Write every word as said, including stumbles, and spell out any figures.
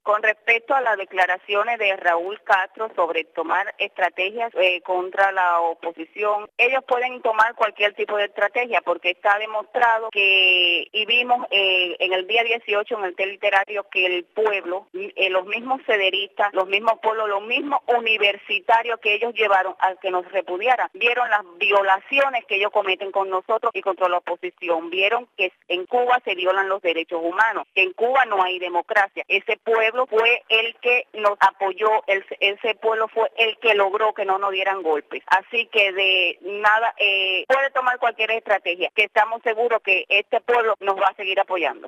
Con respecto a las declaraciones de Raúl Castro sobre tomar estrategias eh, contra la oposición, ellos pueden tomar cualquier tipo de estrategia porque está demostrado que, y vimos eh, en el día dieciocho en el té literario que el pueblo, eh, los mismos cederistas, los mismos pueblos, los mismos universitarios que ellos llevaron a que nos repudiaran, vieron las violaciones que ellos cometen con nosotros y contra la oposición, vieron que en Cuba se violan los derechos humanos, que en Cuba no hay democracia. Ese pueblo fue el que nos apoyó, el, ese pueblo fue el que logró que no nos dieran golpes. Así que de nada, eh, puede tomar cualquier estrategia, que estamos seguros que este pueblo nos va a seguir apoyando.